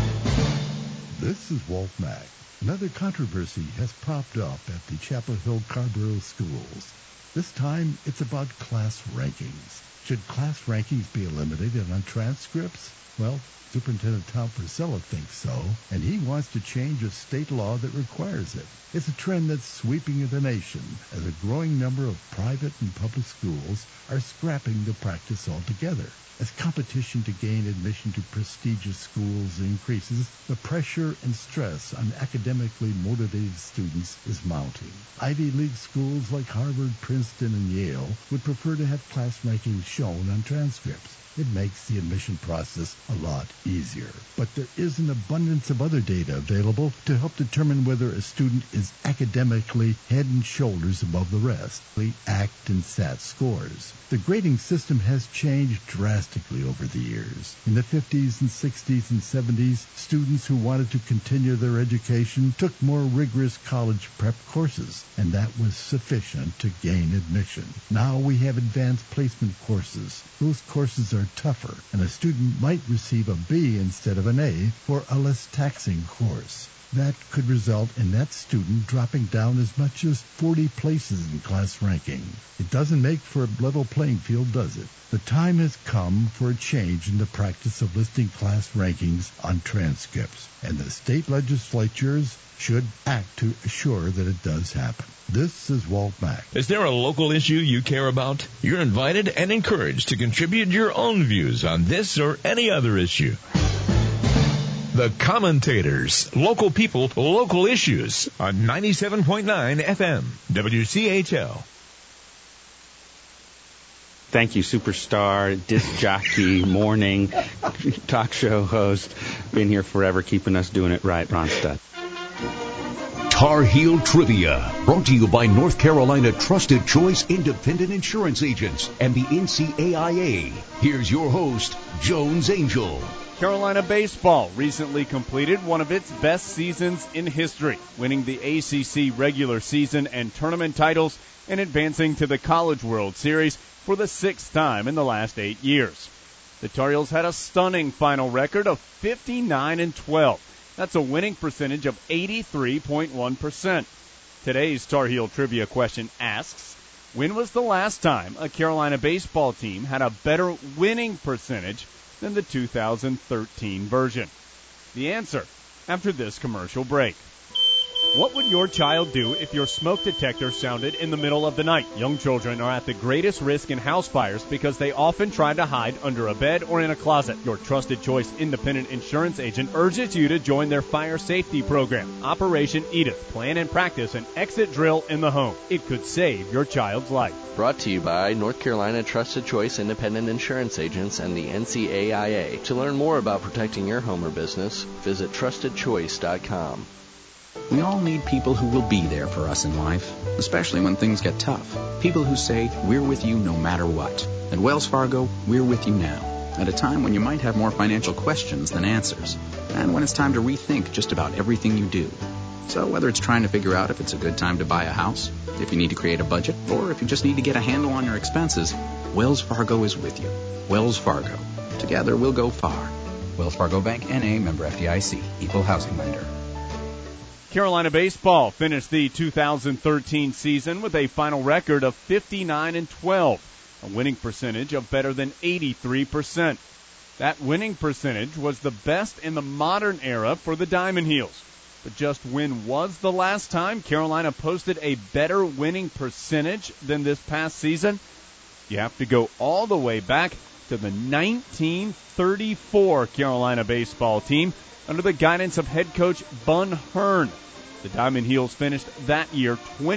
This is Walt Mack. Another controversy has popped up at the Chapel Hill Carborough schools. This time, it's about class rankings. Should class rankings be eliminated on transcripts? Well, Superintendent Tom Priscilla thinks so, and he wants to change a state law that requires it. It's a trend that's sweeping the nation as a growing number of private and public schools are scrapping the practice altogether. As competition to gain admission to prestigious schools increases, the pressure and stress on academically motivated students is mounting. Ivy League schools like Harvard, Princeton, and Yale would prefer to have class rankings shown on transcripts. It makes the admission process a lot easier. But there is an abundance of other data available to help determine whether a student is academically head and shoulders above the rest, the ACT and SAT scores. The grading system has changed drastically over the years. In the 50s and 60s and 70s, students who wanted to continue their education took more rigorous college prep courses, and that was sufficient to gain admission. Now we have advanced placement courses. Those courses are tougher, and a student might receive a B instead of an A for a less taxing course. That could result in that student dropping down as much as 40 places in class ranking. It doesn't make for a level playing field, does it? The time has come for a change in the practice of listing class rankings on transcripts, and the state legislatures should act to assure that it does happen. This is Walt Mack. Is there a local issue you care about? You're invited and encouraged to contribute your own views on this or any other issue. The Commentators. Local people, local issues on 97.9 FM, WCHL. Thank you, superstar, disc jockey, morning talk show host. Been here forever, keeping us doing it right, Ron Stutt. Tar Heel Trivia, brought to you by North Carolina Trusted Choice Independent Insurance Agents and the NCAIA. Here's your host, Jones Angel. Carolina baseball recently completed one of its best seasons in history, winning the ACC regular season and tournament titles and advancing to the College World Series for the 6th time in the last 8 years. The Tar Heels had a stunning final record of 59-12. That's a winning percentage of 83.1%. Today's Tar Heel Trivia question asks, when was the last time a Carolina baseball team had a better winning percentage than the 2013 version? The answer after this commercial break. What would your child do if your smoke detector sounded in the middle of the night? Young children are at the greatest risk in house fires because they often try to hide under a bed or in a closet. Your Trusted Choice Independent Insurance Agent urges you to join their fire safety program, Operation Edith. Plan and practice an exit drill in the home. It could save your child's life. Brought to you by North Carolina Trusted Choice Independent Insurance Agents and the NCAIA. To learn more about protecting your home or business, visit trustedchoice.com. We all need people who will be there for us in life, especially when things get tough. People who say, we're with you no matter what. At Wells Fargo, we're with you now, at a time when you might have more financial questions than answers, and when it's time to rethink just about everything you do. So whether it's trying to figure out if it's a good time to buy a house, if you need to create a budget, or if you just need to get a handle on your expenses, Wells Fargo is with you. Wells Fargo. Together we'll go far. Wells Fargo Bank, N.A., member FDIC, equal housing lender. Carolina baseball finished the 2013 season with a final record of 59-12, a winning percentage of better than 83%. That winning percentage was the best in the modern era for the Diamond Heels. But just when was the last time Carolina posted a better winning percentage than this past season? You have to go all the way back to the 1934 Carolina baseball team under the guidance of head coach Bun Hearn. The Diamond Heels finished that year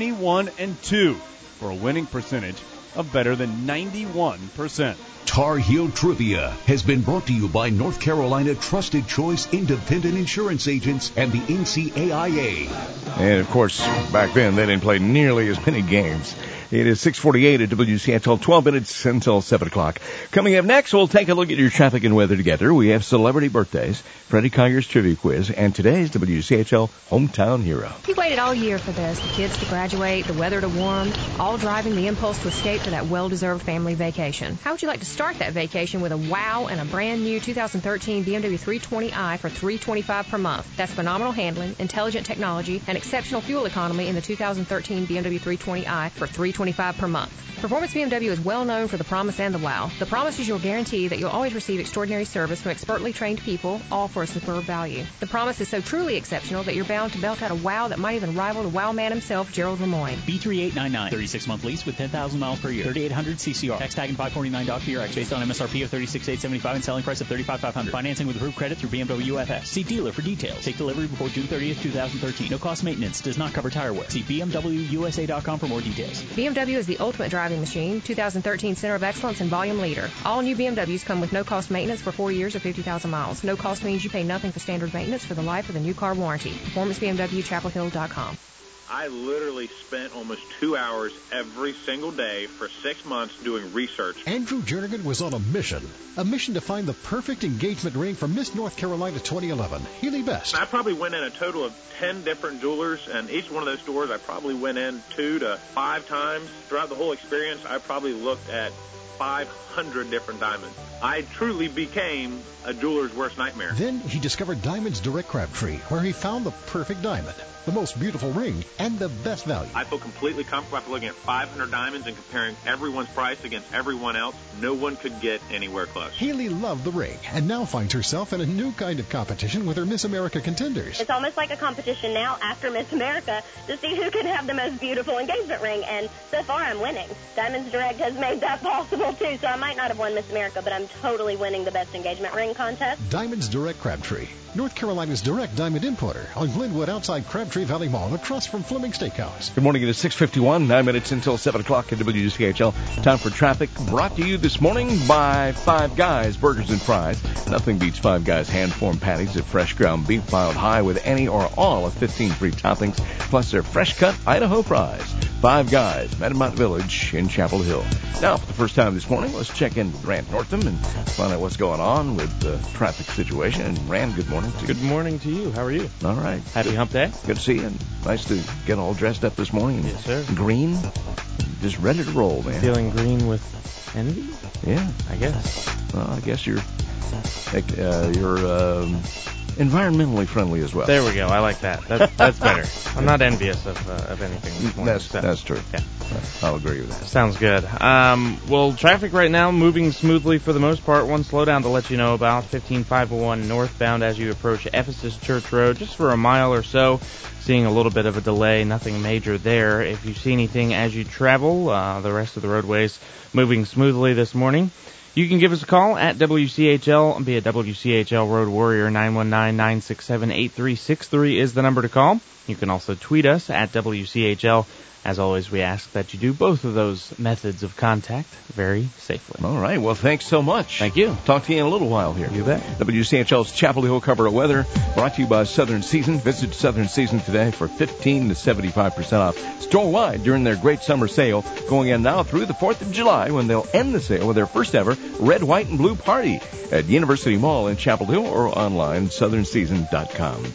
21-2 for a winning percentage of better than 91%. Tar Heel Trivia has been brought to you by North Carolina Trusted Choice Independent Insurance Agents and the NCAIA. And, of course, back then they didn't play nearly as many games. It is 6:48 at WCHL, 12 minutes until 7 o'clock. Coming up next, we'll take a look at your traffic and weather together. We have celebrity birthdays, Freddie Conyers Trivia Quiz, and today's WCHL Hometown Hero. He waited all year for this, the kids to graduate, the weather to warm, all driving the impulse to escape for that well-deserved family vacation. How would you like to start that vacation with a wow and a brand new 2013 BMW 320i for $325 per month? That's phenomenal handling, intelligent technology, and exceptional fuel economy in the 2013 BMW 320i for $325 per month. Performance BMW is well known for the promise and the wow. The promise is your guarantee that you'll always receive extraordinary service from expertly trained people, all for a superb value. The promise is so truly exceptional that you're bound to belt out a wow that might even rival the wow man himself, Gerald Lemoyne. B3899, 36-month lease with 10,000 miles per year, 3,800 CCR, tax tag and $549 PRX, based on MSRP of $36,875 and selling price of $35,500. Financing with approved credit through BMW UFS. See dealer for details. Take delivery before June 30th, 2013. No cost maintenance. Does not cover tire wear. See BMWUSA.com for more details. BMW is the ultimate driving machine, 2013 Center of Excellence and volume leader. All new BMWs come with no-cost maintenance for 4 years or 50,000 miles. No cost means you pay nothing for standard maintenance for the life of the new car warranty. Performance BMW, ChapelHill.com. I literally spent almost 2 hours every single day for 6 months doing research. Andrew Jernigan was on a mission to find the perfect engagement ring for Miss North Carolina 2011, Healy Best. I probably went in a total of 10 different jewelers, and each one of those stores I probably went in 2 to 5 times. Throughout the whole experience, I probably looked at 500 different diamonds. I truly became a jeweler's worst nightmare. Then he discovered Diamonds Direct Crabtree, where he found the perfect diamond, the most beautiful ring, and the best value. I feel completely comfortable after looking at 500 diamonds and comparing everyone's price against everyone else. No one could get anywhere close. Haley loved the ring and now finds herself in a new kind of competition with her Miss America contenders. It's almost like a competition now after Miss America to see who can have the most beautiful engagement ring, and so far I'm winning. Diamonds Direct has made that possible too, so I might not have won Miss America, but I'm totally winning the best engagement ring contest. Diamonds Direct Crabtree, North Carolina's direct diamond importer on Glenwood outside Crabtree Valley Mall, across from from Fleming Steakhouse. Good morning. It is 6:51, 9 minutes until 7 o'clock at WCHL. Time for traffic, brought to you this morning by Five Guys Burgers and Fries. Nothing beats Five Guys hand-formed patties of fresh ground beef piled high with any or all of 15 free toppings, plus their fresh-cut Idaho fries. Five Guys, Metamont Village in Chapel Hill. Now, for the first time this morning, let's check in with Rand Northam and find out what's going on with the traffic situation. And Rand, good morning to you. Good morning to you. How are you? All right. Happy hump day. Good to see you. Nice to get all dressed up this morning. Yes, sir. Green. Just ready to roll, man. Feeling green with envy? Yeah. I guess. Well, I guess you're environmentally friendly as well. There we go. I like that. That's better. I'm not envious of anything this morning. That's true. Yeah. I'll agree with that. Sounds good. Well, traffic right now moving smoothly for the most part. One slowdown to let you know about, 15501 northbound as you approach Ephesus Church Road, just for a mile or so. Seeing a little bit of a delay, nothing major there. If you see anything as you travel, the rest of the roadways moving smoothly this morning. You can give us a call at WCHL and be a WCHL Road Warrior. 919-967-8363 is the number to call. You can also tweet us at WCHL. As always, we ask that you do both of those methods of contact very safely. All right. Well, thanks so much. Thank you. Talk to you in a little while here. You bet. WCHL's Chapel Hill Carrboro weather brought to you by Southern Season. Visit Southern Season today for 15 to 75% off store-wide during their great summer sale, going in now through the 4th of July, when they'll end the sale with their first ever red, white, and blue party at University Mall in Chapel Hill or online, southernseason.com.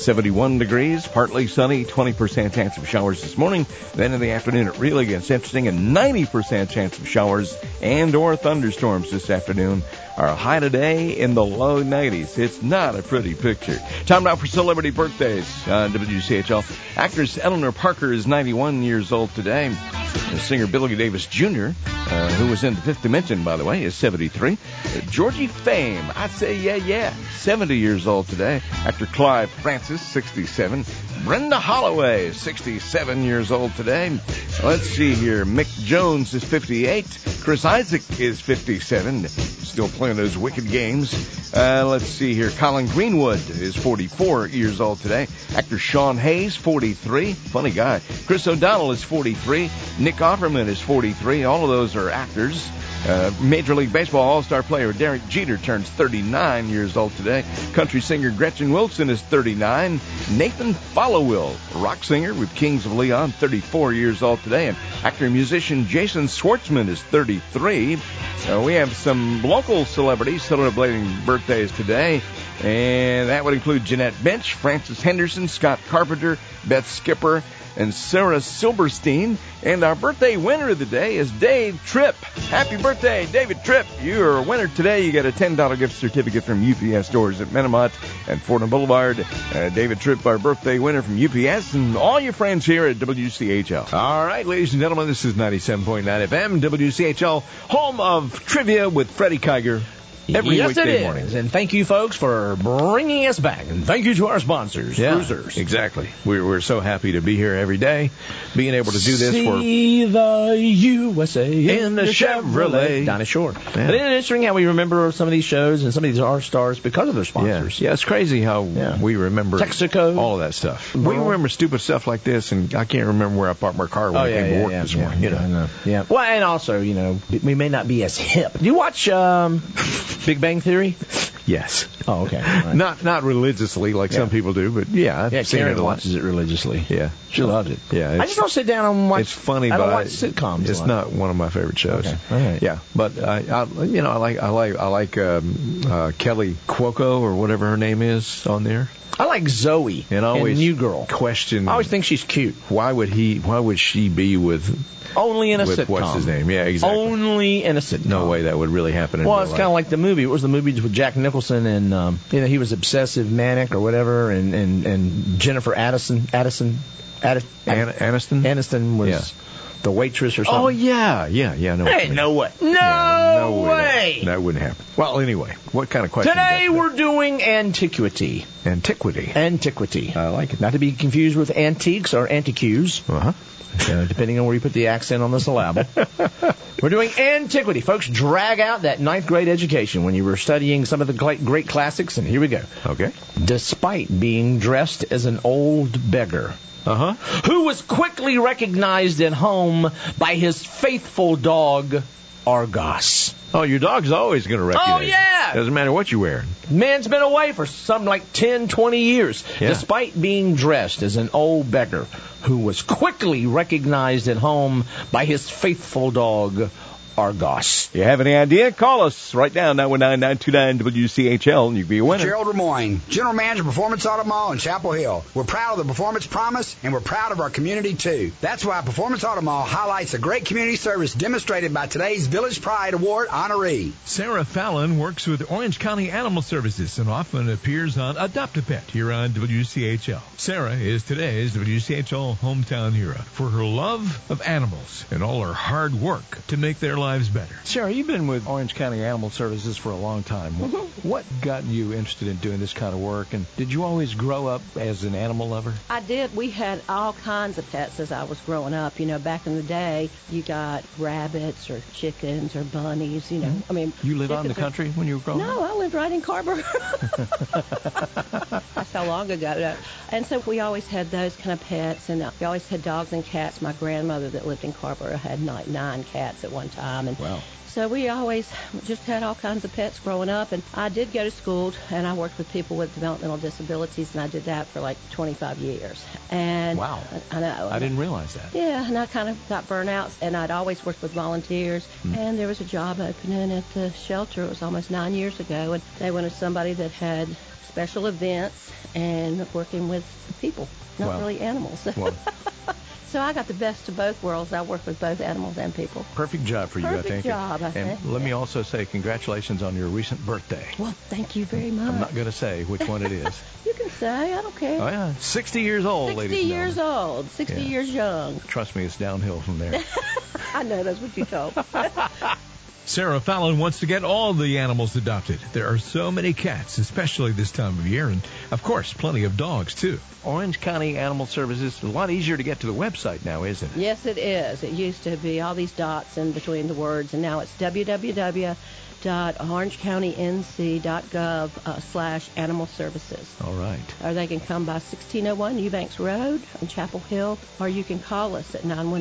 71 degrees, partly sunny, 20% chance of showers this morning. Then in the afternoon, it really gets interesting, and 90% chance of showers and or thunderstorms this afternoon. Our high today in the low 90s. It's not a pretty picture. Time now for celebrity birthdays on WCHL. Actress Eleanor Parker is 91 years old today. And singer Billy Davis Jr., who was in The Fifth Dimension, by the way, is 73. Georgie Fame, I say yeah, 70 years old today. Actor Clive Francis, 67. Brenda Holloway, 67 years old today. Let's see here. Mick Jones is 58. Chris Isaac is 57. Still playing those wicked games. Let's see here. Colin Greenwood is 44 years old today. Actor Sean Hayes, 43. Funny guy. Chris O'Donnell is 43. Nick Offerman is 43. All of those are actors. Major League Baseball All-Star player Derek Jeter turns 39 years old today. Country singer Gretchen Wilson is 39. Nathan Followill, rock singer with Kings of Leon, 34 years old today. And actor and musician Jason Schwartzman is 33. We have some local celebrities celebrating birthdays today. And that would include Jeanette Bench, Francis Henderson, Scott Carpenter, Beth Skipper, and Sarah Silberstein. And our birthday winner of the day is Dave Tripp. Happy birthday, David Tripp. You're a winner today. You get a $10 gift certificate from UPS stores at Metamont and Fordham Boulevard. David Tripp, our birthday winner from UPS, and all your friends here at WCHL. All right, ladies and gentlemen, this is 97.9 FM, WCHL, home of trivia with Freddie Kiger. Every weekday morning. And thank you, folks, for bringing us back. And thank you to our sponsors, Cruisers. Exactly. We're so happy to be here every day, being able to do this See the USA in the Chevrolet. Dinah Shore. Yeah. But isn't it interesting how we remember some of these shows and some of these are stars because of their sponsors? Yeah, it's crazy how we remember Texaco, all of that stuff. We remember stupid stuff like this, and I can't remember where I parked my car when I came to work this morning. I know. Yeah. Well, and also, we may not be as hip. Do you watch Big Bang Theory? Yes. Oh, okay. Right. Not religiously like some people do, but I've seen Karen it a lot. watches it religiously. Yeah. She loved it. Yeah. I just don't sit down and watch. It's funny, I but don't watch sitcoms. It's not one of my favorite shows. Okay. All right. Yeah, but I like Kelly Cuoco or whatever her name is on there. I like Zoe and always New Girl. Question. I always think she's cute. Why would she be with? Only in a with sitcom. What's his name? Yeah, exactly. Only in a sitcom. No way that would really happen in real real it's life. kind of like the movie. It was the movie with Jack Nicholson and he was obsessive manic or whatever, and Jennifer Aniston was the waitress or something. Oh yeah. No. Hey, no way. No No way. That wouldn't happen. Well, anyway, what kind of question? Today we're doing antiquity. Antiquity. Antiquity. I like it. Not to be confused with antiques or antiques. Depending on where you put the accent on the syllable. We're doing antiquity. Folks, drag out that 9th grade education when you were studying some of the great classics, and here we go. Okay. Despite being dressed as an old beggar, who was quickly recognized at home by his faithful dog, Argos. Oh, your dog's always going to recognize Oh, yeah. you. Doesn't matter what you're wearing. Man's been away for something like 10, 20 years, despite being dressed as an old beggar who was quickly recognized at home by his faithful dog, Argos. You have any idea? Call us right now, 919-929-WCHL, and you can be a winner. Gerald Lemoyne, General Manager of Performance Auto Mall in Chapel Hill. We're proud of the Performance Promise, and we're proud of our community, too. That's why Performance Auto Mall highlights the great community service demonstrated by today's Village Pride Award honoree. Sarah Fallon works with Orange County Animal Services and often appears on Adopt-A-Pet here on WCHL. Sarah is today's WCHL hometown hero for her love of animals and all her hard work to make their lives better. Sarah, you've been with Orange County Animal Services for a long time. What got you interested in doing this kind of work, and did you always grow up as an animal lover? I did. We had all kinds of pets as I was growing up. You know, back in the day, you got rabbits or chickens or bunnies, you know. I mean, you lived out in the country when you were growing up? No, I lived right in Carver. That's how long ago. And so we always had those kind of pets, and we always had dogs and cats. My grandmother that lived in Carver had 9 cats at one time. And wow. So we always just had all kinds of pets growing up. And I did go to school, and I worked with people with developmental disabilities, and I did that for like 25 years. And wow. I know. I didn't realize that. Yeah, and I kind of got burnt out, and I'd always worked with volunteers. And there was a job opening at the shelter. It was almost 9 years ago, and they wanted somebody that had special events and working with people, not really animals. Well. So I got the best of both worlds. I work with both animals and people. Perfect job for you, I think. Perfect job, I think. And let me also say congratulations on your recent birthday. Well, thank you very much. I'm not going to say which one it is. You can say. I don't care. Oh, yeah. 60 years old, ladies and gentlemen. 60 years old. 60 years young. Trust me, it's downhill from there. I know. That's what you told. Sarah Fallon wants to get all the animals adopted. There are so many cats, especially this time of year, and, of course, plenty of dogs, too. Orange County Animal Services is a lot easier to get to the website now, isn't it? Yes, it is. It used to be all these dots in between the words, and now it's www.orangecountync.gov/animal services. All right. Or they can come by 1601 Eubanks Road in Chapel Hill, or you can call us at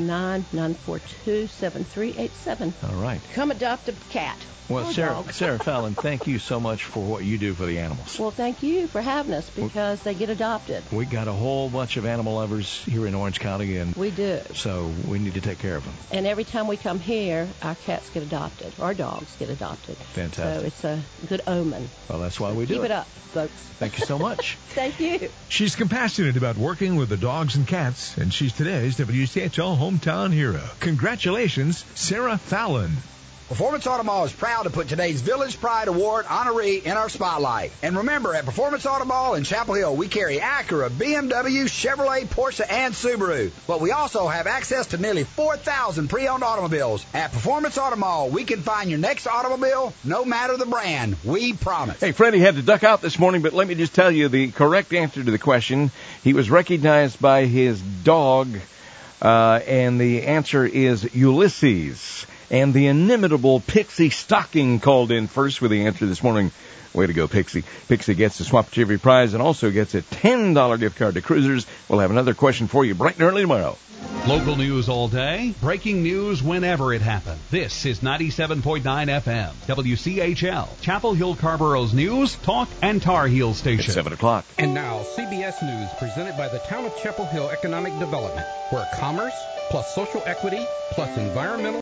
919-942-7387. All right. Come adopt a cat. Well, Sarah Fallon, thank you so much for what you do for the animals. Well, thank you for having us because they get adopted. We got a whole bunch of animal lovers here in Orange County, and we do. So we need to take care of them. And every time we come here, our cats get adopted. Our dogs get adopted. Fantastic. So it's a good omen. Well, that's why we do it. Keep it up, folks. Thank you so much. Thank you. She's compassionate about working with the dogs and cats, and she's today's WCHL hometown hero. Congratulations, Sarah Fallon. Performance Auto Mall is proud to put today's Village Pride Award honoree in our spotlight. And remember, at Performance Auto Mall in Chapel Hill, we carry Acura, BMW, Chevrolet, Porsche, and Subaru. But we also have access to nearly 4,000 pre-owned automobiles. At Performance Auto Mall, we can find your next automobile, no matter the brand. We promise. Hey, Freddie had to duck out this morning, but let me just tell you the correct answer to the question. He was recognized by his dog, and the answer is Ulysses. And the inimitable Pixie Stocking called in first with the answer this morning. Way to go, Pixie. Pixie gets the Swap Chevy prize and also gets a $10 gift card to Cruisers. We'll have another question for you bright and early tomorrow. Local news all day, breaking news whenever it happens. This is 97.9 FM, WCHL, Chapel Hill Carborough's news, talk, and Tar Heel station. It's 7 o'clock. And now, CBS News presented by the Town of Chapel Hill Economic Development, where commerce plus social equity plus environmental